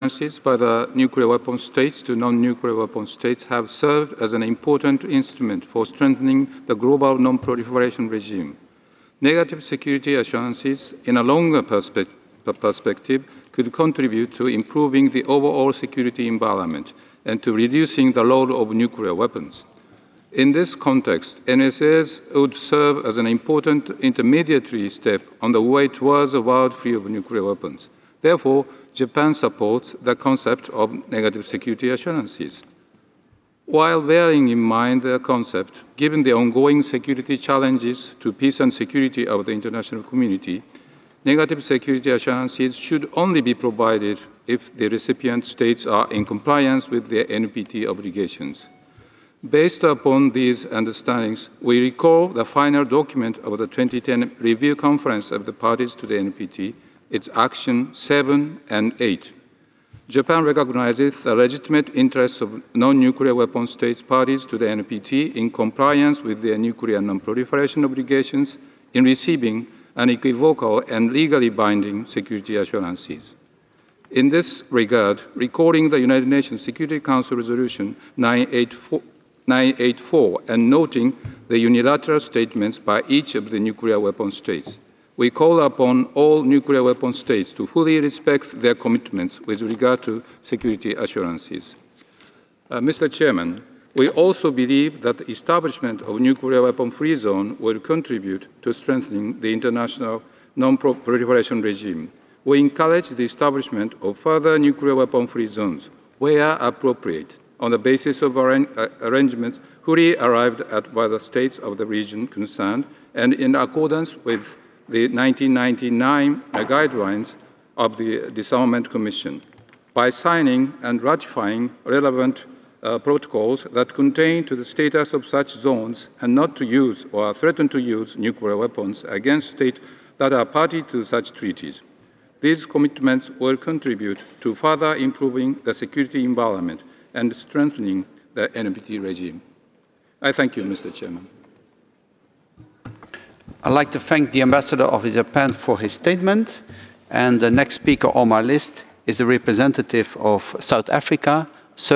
assurances by the nuclear weapon states to non-nuclear weapon states have served as an important instrument for strengthening the global non-proliferation regime. Negative security assurances in a longer perspective could contribute to improving the overall security environment and to reducing the load of nuclear weapons. In this context, NSAs would serve as an important intermediary step on the way towards a world free of nuclear weapons. Therefore, Japan supports the concept of negative security assurances. While bearing in mind the concept, given the ongoing security challenges to peace and security of the international community, negative security assurances should only be provided if the recipient states are in compliance with their NPT obligations. Based upon these understandings, we recall the final document of the 2010 Review Conference of the Parties to the NPT, its Action 7 and 8. Japan recognizes the legitimate interests of non-nuclear weapon states parties to the NPT in compliance with their nuclear non-proliferation obligations in receiving unequivocal and legally binding security assurances. In this regard, recalling the United Nations Security Council Resolution 984 and noting the unilateral statements by each of the nuclear weapon states, we call upon all nuclear weapon states to fully respect their commitments with regard to security assurances. Mr. Chairman, we also believe that the establishment of a nuclear weapon-free zone will contribute to strengthening the international non-proliferation regime. We encourage the establishment of further nuclear weapon-free zones where appropriate, on the basis of arrangements fully arrived at by the states of the region concerned and in accordance with the 1999 guidelines of the Disarmament Commission. By signing and ratifying relevant protocols that contain to the status of such zones and not to use or threaten to use nuclear weapons against states that are party to such treaties. These commitments will contribute to further improving the security environment and strengthening the NPT regime. I thank you, Mr. Chairman. I'd like to thank the Ambassador of Japan for his statement. And the next speaker on my list is the representative of South Africa,